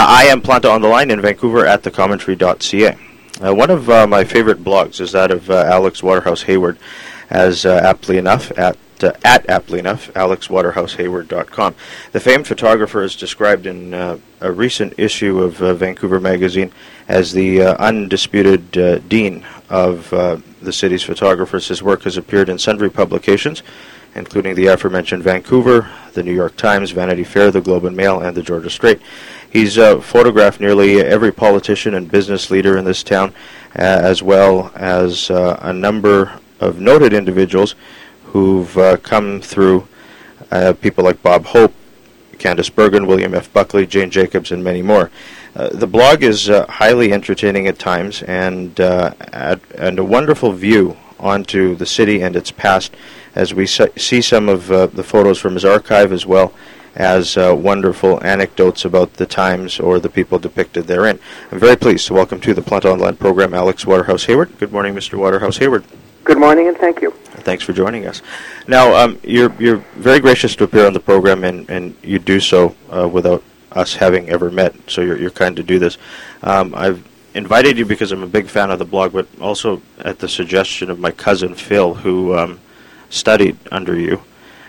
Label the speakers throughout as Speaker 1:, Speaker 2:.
Speaker 1: I am Planta on the Line in Vancouver at thecommentary.ca. One of my favorite blogs is that of Alex Waterhouse Hayward, as aptly enough at aptly enough, alexwaterhousehayward.com. The famed photographer is described in a recent issue of Vancouver Magazine as the undisputed dean of the city's photographers. His work has appeared in sundry publications, including the aforementioned Vancouver, the New York Times, Vanity Fair, the Globe and Mail, and the Georgia Straight. He's photographed nearly every politician and business leader in this town, as well as a number of noted individuals who've come through, people like Bob Hope, Candice Bergen, William F. Buckley, Jane Jacobs, and many more. The blog is highly entertaining at times and a wonderful view onto the city and its past, as we see some of the photos from his archive, as well as wonderful anecdotes about the times or the people depicted therein. I'm very pleased to welcome to the Planta Online program Alex Waterhouse Hayward. Good morning, Mr. Waterhouse Hayward.
Speaker 2: Good morning, and thank you.
Speaker 1: Thanks for joining us. Now, you're very gracious to appear on the program, and you do so without us having ever met, so you're kind to do this. I've invited you because I'm a big fan of the blog, but also at the suggestion of my cousin Phil, who studied under you.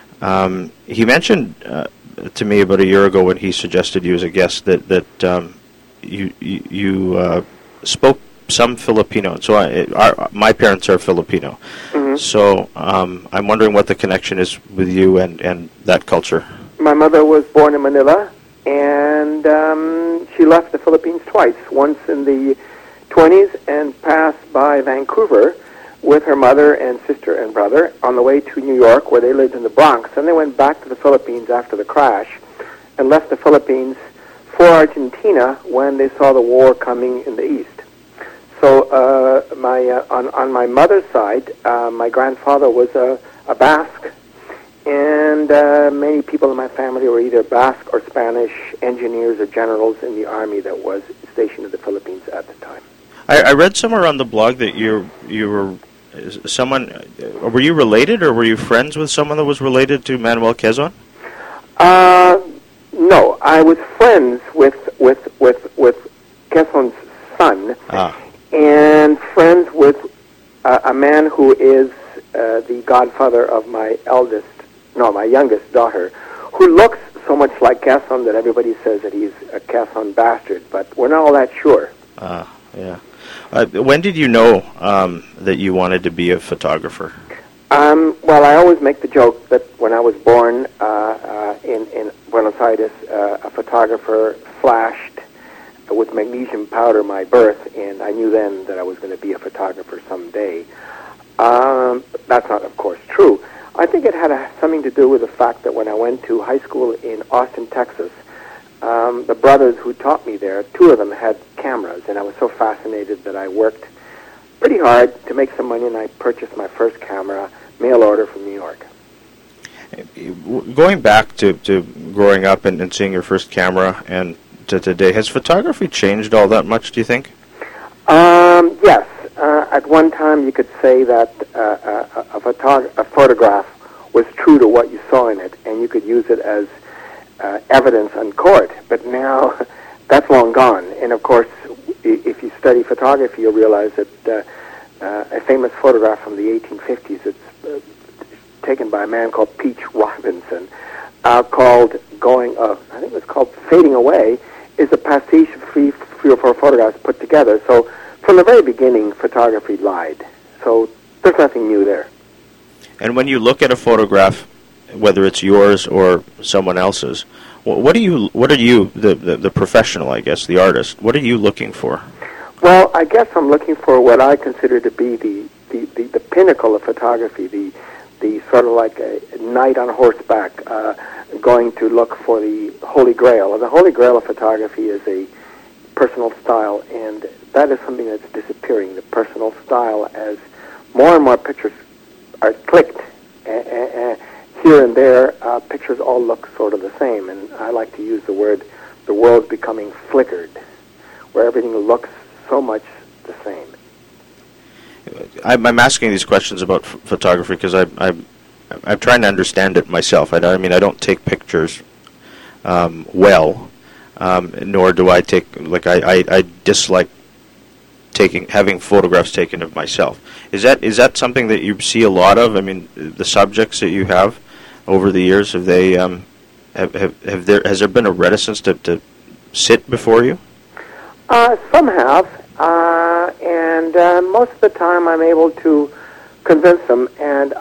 Speaker 1: He mentioned to me about a year ago, when he suggested you as a guest, that you spoke some Filipino. So my parents are Filipino. Mm-hmm. So I'm wondering what the connection is with you and that culture.
Speaker 2: My mother was born in Manila, and she left the Philippines twice, once in the 20s and passed by Vancouver with her mother and sister and brother on the way to New York, where they lived in the Bronx. And they went back to the Philippines after the crash and left the Philippines for Argentina when they saw the war coming in the east. So on my mother's side, my grandfather was a Basque, and many people in my family were either Basque or Spanish engineers or generals in the army that was stationed in the Philippines at the time.
Speaker 1: I read somewhere on the blog that you were someone. Were you related, or were you friends with someone that was related to Manuel Quezon?
Speaker 2: No, I was friends with Quezon's son. And friends with a man who is the godfather of my youngest daughter, who looks so much like Quezon that everybody says that he's a Quezon bastard, but we're not all that sure.
Speaker 1: Yeah. When did you know that you wanted to be a photographer?
Speaker 2: Well, I always make the joke that when I was born in Buenos Aires, a photographer flashed with magnesium powder my birth, and I knew then that I was going to be a photographer someday. That's not, of course, true. I think it had something to do with the fact that when I went to high school in Austin, Texas, the brothers who taught me there, two of them had cameras, and I was so fascinated that I worked pretty hard to make some money, and I purchased my first camera, mail order from New York.
Speaker 1: Going back to growing up and seeing your first camera and to today, has photography changed all that much, do you think?
Speaker 2: Yes. At one time, you could say that a photograph was true to what you saw in it, and you could use it as evidence on court. But now, that's long gone. And of course, if you study photography, you'll realize that a famous photograph from the 1850s, it's taken by a man called Peach Robinson, called I think it was called Fading Away, is a pastiche of three or four photographs put together. So from the very beginning, photography lied. So there's nothing new there.
Speaker 1: And when you look at a photograph, whether it's yours or someone else's, what are you, the professional, I guess, the artist, what are you looking for?
Speaker 2: Well, I guess I'm looking for what I consider to be the pinnacle of photography, the sort of like a knight on horseback, going to look for the Holy Grail. And the Holy Grail of photography is a personal style, and that is something that's disappearing, the personal style, as more and more pictures are clicked. Here and there, pictures all look sort of the same, and I like to use the word, the world's becoming flickered, where everything looks so much the same.
Speaker 1: I'm asking these questions about photography because I'm trying to understand it myself. I mean, I don't take pictures well. nor do I take, like, I dislike having photographs taken of myself. Is that something that you see a lot of? I mean, the subjects that you have over the years, have they has there been a reticence to sit before you?
Speaker 2: Some have, and most of the time I'm able to convince them. And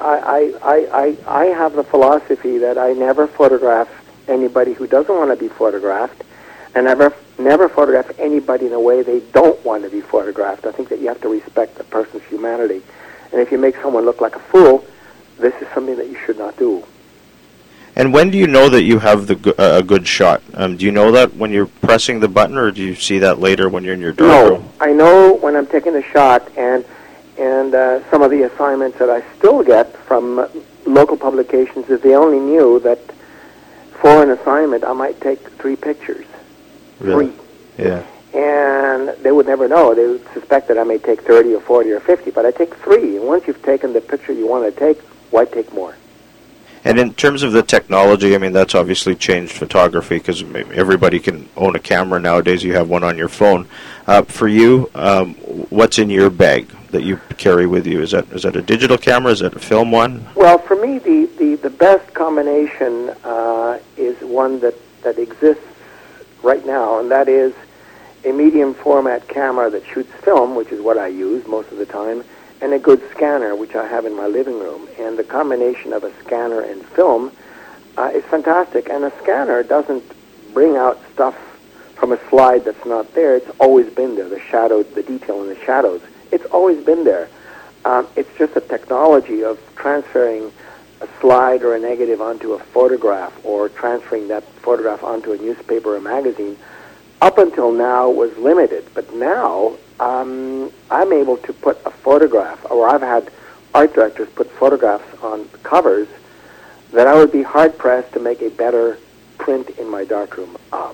Speaker 2: I have the philosophy that I never photograph anybody who doesn't want to be photographed, and never photograph anybody in a way they don't want to be photographed. I think that you have to respect a person's humanity, and if you make someone look like a fool, this is something that you should not do.
Speaker 1: And when do you know that you have a good shot? Do you know that when you're pressing the button, or do you see that later when you're in your darkroom?
Speaker 2: No, I know when I'm taking the shot, and some of the assignments that I still get from local publications is they only knew that for an assignment I might take 3 pictures.
Speaker 1: Really?
Speaker 2: 3.
Speaker 1: Yeah.
Speaker 2: And they would never know. They would suspect that I may take 30 or 40 or 50, but I take 3. And once you've taken the picture you want to take, why take more?
Speaker 1: And in terms of the technology, I mean, that's obviously changed photography because everybody can own a camera nowadays. You have one on your phone. For you, what's in your bag that you carry with you? Is that a digital camera? Is that a film one?
Speaker 2: Well, for me, the best combination is one that exists right now, and that is a medium format camera that shoots film, which is what I use most of the time, and a good scanner, which I have in my living room. And the combination of a scanner and film is fantastic. And a scanner doesn't bring out stuff from a slide that's not there. It's always been there, the detail in the shadows. It's always been there. It's just a technology of transferring a slide or a negative onto a photograph, or transferring that photograph onto a newspaper or magazine. Up until now was limited, but now I'm able to put a photograph, or I've had art directors put photographs on covers that I would be hard-pressed to make a better print in my darkroom of.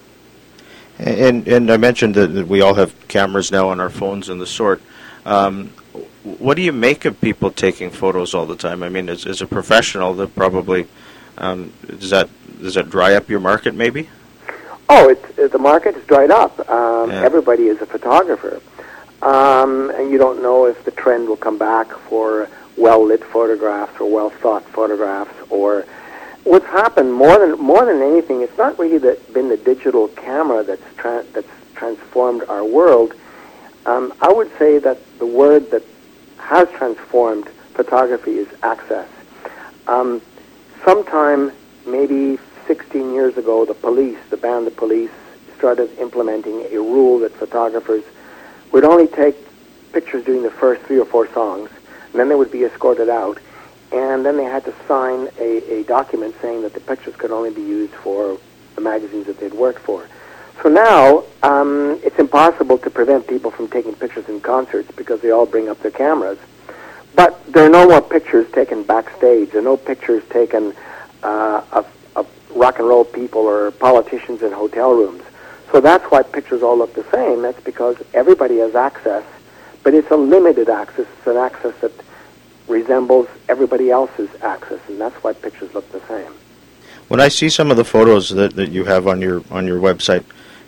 Speaker 1: And I mentioned that we all have cameras now on our phones and the sort. What do you make of people taking photos all the time? I mean, as a professional, that probably does that dry up your market, maybe?
Speaker 2: Oh, the market is dried up. Everybody is a photographer, and you don't know if the trend will come back for well-lit photographs or well-thought photographs. Or what's happened more than anything, it's not really been the digital camera that's transformed our world. I would say that the word that has transformed photography is access. Sometime maybe 16 years ago, the band The Police, started implementing a rule that photographers would only take pictures during the first 3 or 4 songs, and then they would be escorted out, and then they had to sign a document saying that the pictures could only be used for the magazines that they'd worked for. So now, it's impossible to prevent people from taking pictures in concerts because they all bring up their cameras. But there are no more pictures taken backstage. There are no pictures taken of rock and roll people or politicians in hotel rooms. So that's why pictures all look the same. That's because everybody has access, but it's a limited access. It's an access that resembles everybody else's access, and that's why pictures look the same.
Speaker 1: When I see some of the photos that you have on your website,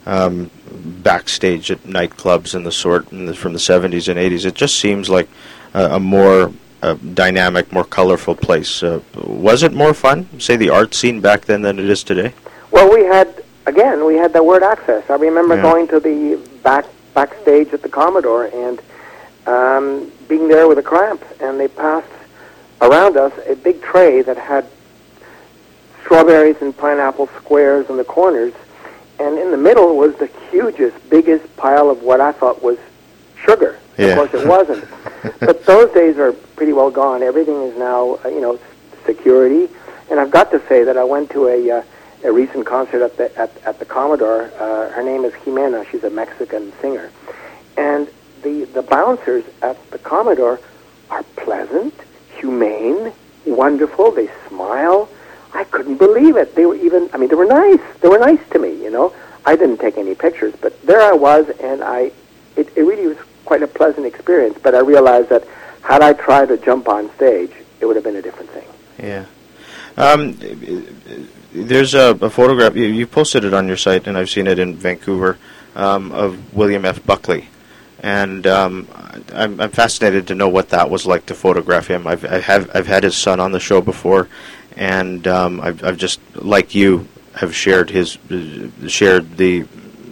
Speaker 1: backstage at nightclubs and the sort from the 70s and 80s, it just seems like a more dynamic, more colorful place. Was it more fun, say, the art scene back then than it is today?
Speaker 2: Well, we had the word access. I remember going to the backstage at the Commodore and being there with a cramp, and they passed around us a big tray that had strawberries and pineapple squares in the corners, and in the middle was the hugest, biggest pile of what I thought was sugar.
Speaker 1: Yeah.
Speaker 2: Of course, it wasn't. But those days are pretty well gone. Everything is now, security. And I've got to say that I went to a recent concert at the Commodore. Her name is Jimena. She's a Mexican singer. And the bouncers at the Commodore are pleasant, humane, wonderful. They smile. I couldn't believe it. They were nice. They were nice to me, I didn't take any pictures, but there I was, and it really was quite a pleasant experience. But I realized that had I tried to jump on stage, it would have been a different thing.
Speaker 1: Yeah. there's a photograph, you posted it on your site, and I've seen it in Vancouver, of William F. Buckley. And I'm fascinated to know what that was like to photograph him. I've had his son on the show before, and I've just, like you, have shared the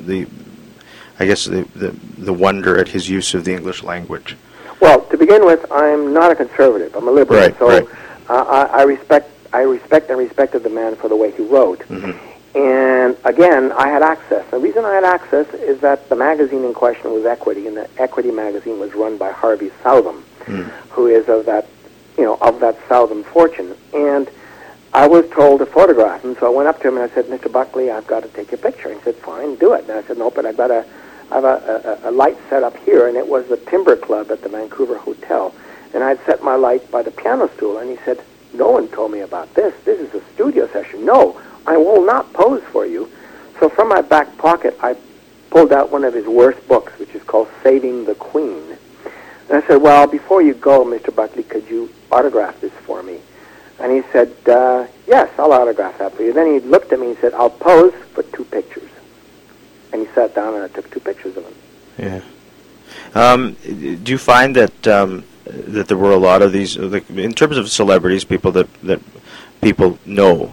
Speaker 1: I guess the wonder at his use of the English language.
Speaker 2: Well, to begin with, I'm not a conservative. I'm a liberal.
Speaker 1: Right,
Speaker 2: so
Speaker 1: right.
Speaker 2: I respected the man for the way he wrote.
Speaker 1: Mm-hmm.
Speaker 2: And again, I had access. The reason I had access is that the magazine in question was Equity, and the Equity magazine was run by Harvey Southam, who is of that Southam fortune. And I was told to photograph him, so I went up to him and I said, "Mr. Buckley, I've got to take your picture." And he said, "Fine, do it." And I said, "No, but I have a light set up here," and it was the Timber Club at the Vancouver Hotel. And I'd set my light by the piano stool, and he said, "No one told me about this. This is a studio session. No, I will not pose for you." So from my back pocket, I pulled out one of his worst books, which is called Saving the Queen. And I said, "Well, before you go, Mr. Buckley, could you autograph this for me?" And he said, "Yes, I'll autograph that for you." Then he looked at me and said, "I'll pose for 2 pictures." And he sat down and I took 2 pictures of him.
Speaker 1: Yeah. Do you find that that there were a lot of these, like, in terms of celebrities, people that people know,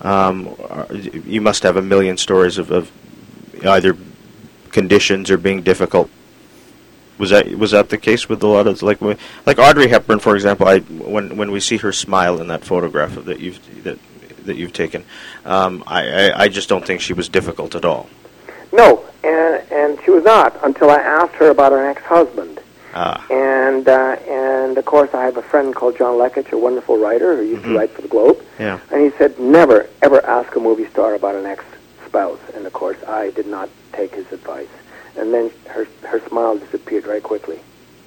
Speaker 1: you must have a million stories of either conditions or being difficult. Was that the case with a lot of, like Audrey Hepburn, for example? When we see her smile in that photograph that you've taken, I just don't think she was difficult at all.
Speaker 2: No, and she was not until I asked her about her ex-husband. And of course, I have a friend called John Lekich, a wonderful writer who used to write for the Globe.
Speaker 1: Yeah.
Speaker 2: And he said, "Never, ever ask a movie star about an ex-spouse." And of course, I did not take his advice. And then her smile disappeared very quickly.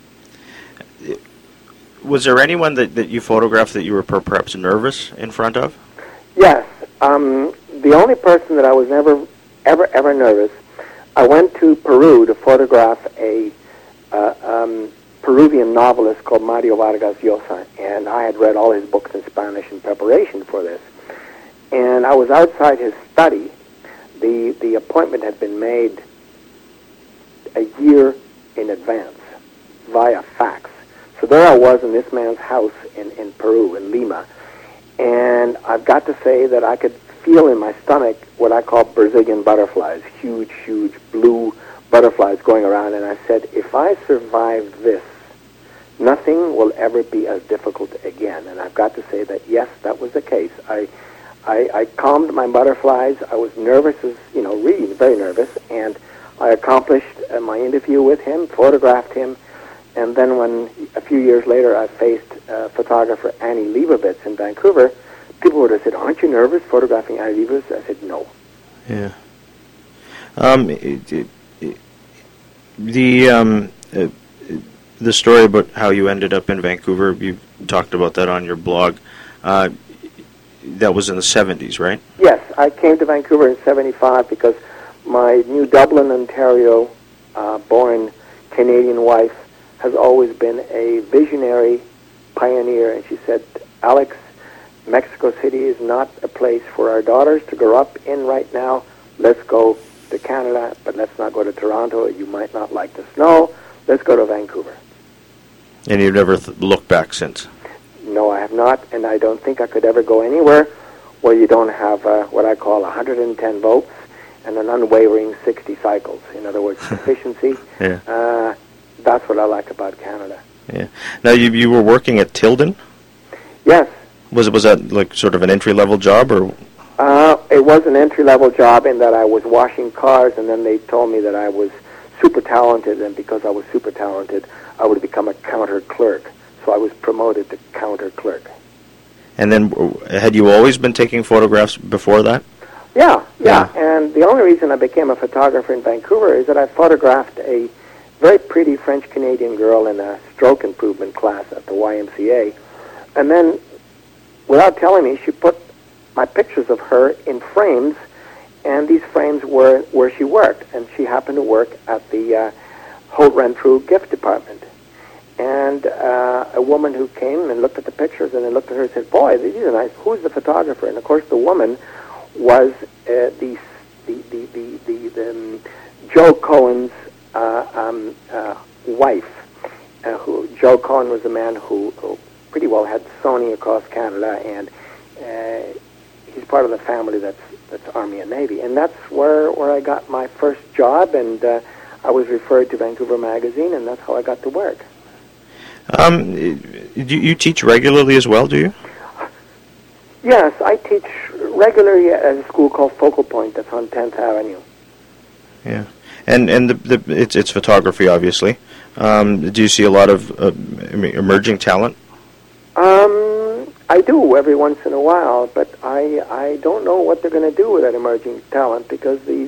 Speaker 3: Was there anyone that you photographed that you were perhaps nervous in front of?
Speaker 2: Yes. The only person that I was never, ever nervous, I went to Peru to photograph a Peruvian novelist called Mario Vargas Llosa, and I had read all his books in Spanish in preparation for this. And I was outside his study. The appointment had been made a year in advance via fax. So there I was in this man's house in Peru, in Lima, and I've got to say that I could feel in my stomach what I call Brazilian butterflies, huge blue butterflies going around, and I said, if I survive this, nothing will ever be as difficult again. And I've got to say that, yes, that was the case. I calmed my butterflies. I was nervous, really very nervous, and I accomplished my interview with him, photographed him, and then when a few years later I faced photographer Annie Leibovitz in Vancouver, people would have said, "Aren't you nervous photographing Annie Leibovitz?" I said, "No."
Speaker 1: Yeah. The story about how you ended up in Vancouver, you talked about that on your blog. That was in the 70s, right?
Speaker 2: Yes, I came to Vancouver in 75 because my New Dublin, Ontario born Canadian wife has always been a visionary pioneer, and she said, "Alex, Mexico City is not a place for our daughters to grow up in right now. Let's go to Canada, but let's not go to Toronto. You might not like the snow. Let's go to Vancouver."
Speaker 1: And you've never looked back since?
Speaker 2: No, I have not, and I don't think I could ever go anywhere where you don't have what I call 110 volts and an unwavering 60 cycles. In other words, efficiency.
Speaker 1: Yeah.
Speaker 2: That's what I like about Canada.
Speaker 1: Yeah. Now, you were working at Tilden?
Speaker 2: Yes.
Speaker 1: Was that like sort of an entry-level job, or?
Speaker 2: It was an entry-level job in that I was washing cars, and then they told me that I was super talented, and because I was super talented, I would become a counter clerk. So I was promoted to counter clerk. And
Speaker 1: then, had you always been taking photographs before that?
Speaker 2: Yeah. And the only reason I became a photographer in Vancouver is that I photographed a very pretty French-Canadian girl in a stroke improvement class at the YMCA. And then, without telling me, she put my pictures of her in frames, and these frames were where she worked. And she happened to work at the Holt Renfrew gift department. And a woman who came and looked at the pictures and then looked at her and said, "Boy, these are nice. Who's the photographer?" And, of course, the woman was Joe Cohen's wife. Joe Cohen was a man who pretty well had Sony across Canada, and he's part of the family that's Army and Navy, and that's where I got my first job, and I was referred to Vancouver Magazine, and that's how I got to work.
Speaker 3: You teach regularly as well, do you?
Speaker 2: Yes, I teach regularly at a school called Focal Point that's on 10th Avenue.
Speaker 3: Yeah, and it's photography, obviously. Do you see a lot of emerging talent?
Speaker 2: I do every once in a while, but I don't know what they're going to do with that emerging talent, because the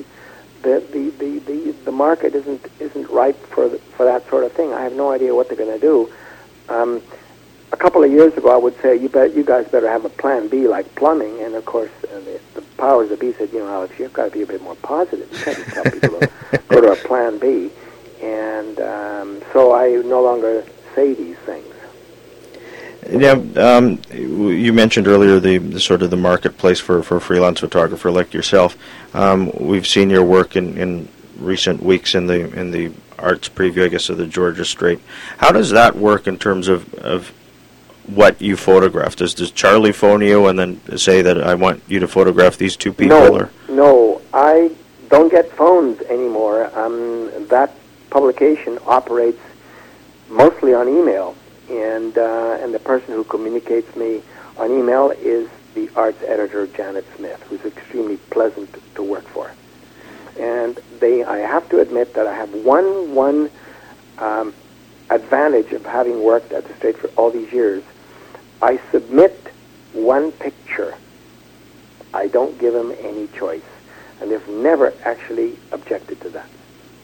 Speaker 2: market isn't ripe for that sort of thing. I have no idea what they're going to do. A couple of years ago, I would say you guys better have a plan B, like plumbing, and of course the powers that be said, Alex, you've got to be a bit more positive. You can't tell people to go to a plan B, and so I no longer say these things.
Speaker 3: Yeah, you mentioned earlier the sort of the marketplace for a freelance photographer like yourself. We've seen your work in recent weeks in the arts preview, I guess, of the Georgia Strait. How does that work in terms of what you photograph? Does Charlie phone you and then say that I want you to photograph these two people?
Speaker 2: No, I don't get phones anymore. That publication operates mostly on email. And the person who communicates me on email is the arts editor, Janet Smith, who's extremely pleasant to work for. And I have to admit that I have one advantage of having worked at the Strait for all these years. I submit one picture. I don't give them any choice. And they've never actually objected to that.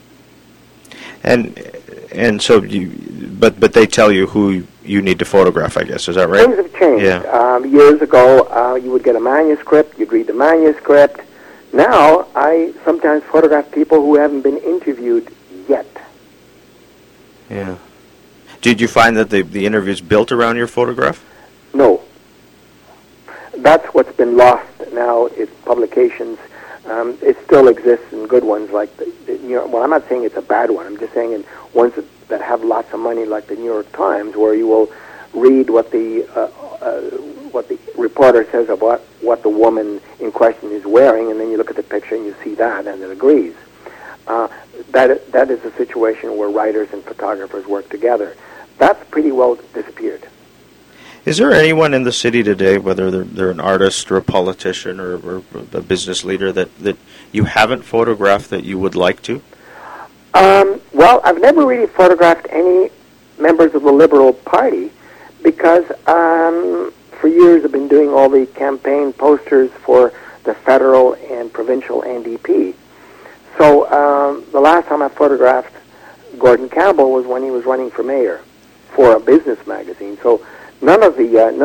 Speaker 3: And so but they tell you who you need to photograph, I guess. Is that right?
Speaker 2: Things have changed.
Speaker 3: Yeah.
Speaker 2: Years ago, you would get a manuscript, you'd read the manuscript. Now, I sometimes photograph people who haven't been interviewed yet.
Speaker 3: Yeah. Did you find that the interview's built around your photograph?
Speaker 2: No. That's what's been lost now is publications. It still exists in good ones like well, I'm not saying it's a bad one. I'm just saying in ones that have lots of money, like the New York Times, where you will read what the reporter says about what the woman in question is wearing, and then you look at the picture and you see that, and it agrees. That is a situation where writers and photographers work together. That's pretty well disappeared.
Speaker 3: Is there anyone in the city today, whether they're an artist or a politician or a business leader, that you haven't photographed that you would like to?
Speaker 2: Well, I've never really photographed any members of the Liberal Party because for years I've been doing all the campaign posters for the federal and provincial NDP. So the last time I photographed Gordon Campbell was when he was running for mayor for a business magazine. So none of the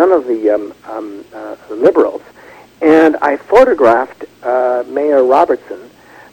Speaker 2: Liberals, and I photographed Mayor Robertson.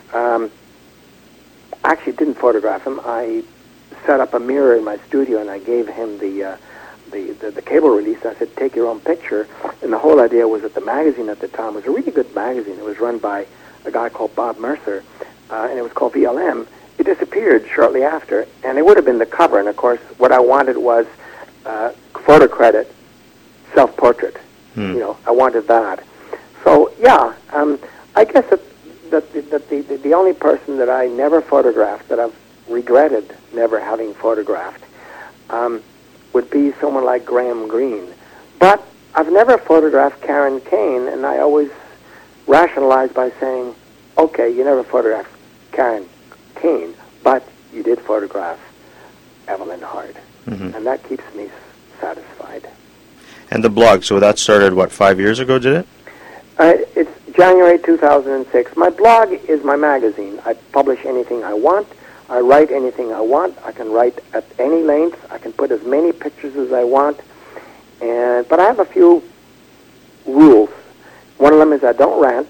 Speaker 2: Actually, didn't photograph him. I set up a mirror in my studio, and I gave him the cable release. I said, "Take your own picture." And the whole idea was that the magazine at the time was a really good magazine. It was run by a guy called Bob Mercer, and it was called VLM. It disappeared shortly after, and it would have been the cover. And of course, what I wanted was photo credit, self-portrait. I wanted that. So yeah, I guess that the only person that I never photographed, that I've regretted never having photographed, would be someone like Graham Greene. But I've never photographed Karen Kane, and I always rationalize by saying, okay, you never photographed Karen Kane, but you did photograph Evelyn Hart. Mm-hmm. And that keeps me satisfied.
Speaker 3: And the blog, so that started, 5 years ago, did it?
Speaker 2: It's January 2006. My blog is my magazine. I publish anything I want. I write anything I want. I can write at any length. I can put as many pictures as I want. But I have a few rules. One of them is I don't rant.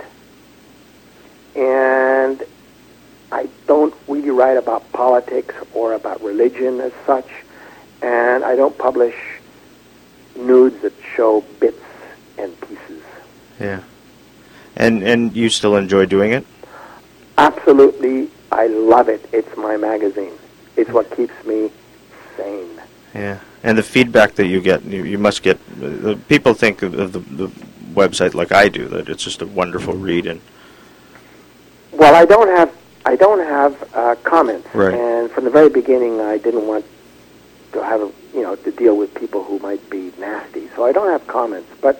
Speaker 2: And I don't really write about politics or about religion as such. And I don't publish nudes that show bits and pieces.
Speaker 3: Yeah. And you still enjoy doing it?
Speaker 2: Absolutely, I love it. It's my magazine. It's what keeps me sane.
Speaker 3: Yeah, and the feedback that you get, you must get. People think of the website like I do, that it's just a wonderful read. And
Speaker 2: well, I don't have comments,
Speaker 3: right.
Speaker 2: And from the very beginning, I didn't want to have to deal with people who might be nasty, so I don't have comments. But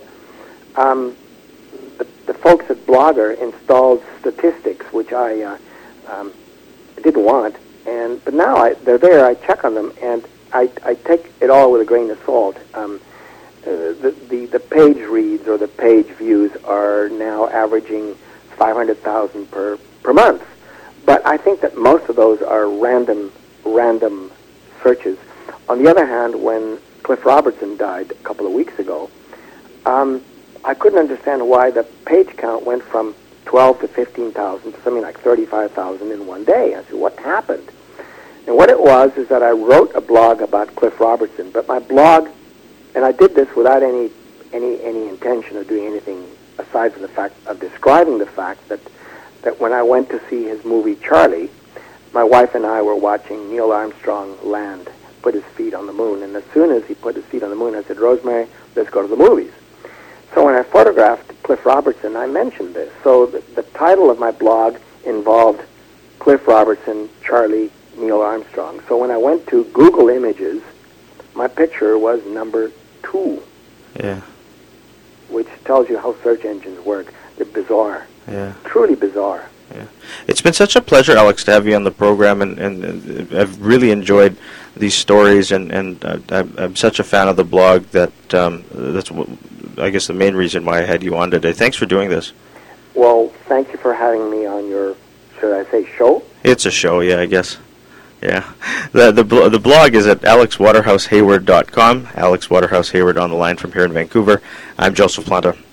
Speaker 2: the folks at Blogger installed statistics, which I didn't want, but now they're there. I check on them, and I take it all with a grain of salt. The page reads or the page views are now averaging 500,000 per month, but I think that most of those are random searches. On the other hand, when Cliff Robertson died a couple of weeks ago, I couldn't understand why the page count went from 12 to 15,000 to something like 35,000 in one day. I said, what happened? And what it was is that I wrote a blog about Cliff Robertson, but my blog, and I did this without any intention of doing anything aside from the fact of describing the fact that when I went to see his movie Charlie, my wife and I were watching Neil Armstrong land, put his feet on the moon, and as soon as he put his feet on the moon, I said, Rosemary, let's go to the movies. So when I photographed Cliff Robertson, I mentioned this. So the title of my blog involved Cliff Robertson, Charlie, Neil Armstrong. So when I went to Google Images, my picture was number 2.
Speaker 3: Yeah.
Speaker 2: Which tells you how search engines work. They're bizarre.
Speaker 3: Yeah.
Speaker 2: Truly bizarre.
Speaker 3: Yeah. It's been such a pleasure, Alex, to have you on the program, and I've really enjoyed these stories, and I'm such a fan of the blog that that's I guess the main reason why I had you on today. Thanks for doing this.
Speaker 2: Well, thank you for having me on your, should I say, show?
Speaker 3: It's a show, yeah, I guess. Yeah. The blog is at alexwaterhousehayward.com. Alex Waterhouse Hayward on the line from here in Vancouver. I'm Joseph Planta.